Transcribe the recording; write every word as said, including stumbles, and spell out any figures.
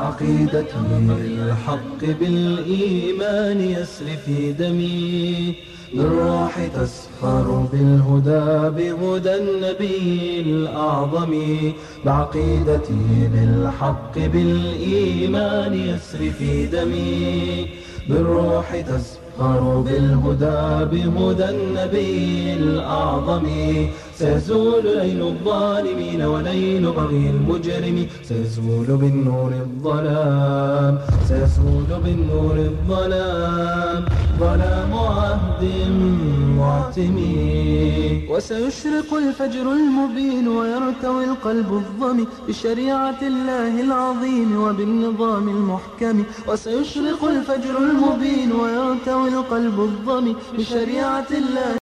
بعقيدته الحق بالإيمان يسري في دمي، بالروح تسخر بالهدى بهدى النبي الأعظم. بعقيدتي بالحق بالإيمان يسري في دمي، بالروح تسخر بالهدى بهدى النبي الأعظم. سيزول ليل الظالمين وليل بغي المجرم، سيزول بالنور الظلام، سيزول بالنور الظلام، ظلام عهد معتم. وسيشرق الفجر المبين ويرتوي القلب الظمي بشريعة الله العظيم وبالنظام المحكم. وسيشرق الفجر المبين ويرتوي القلب الظمي بشريعة الله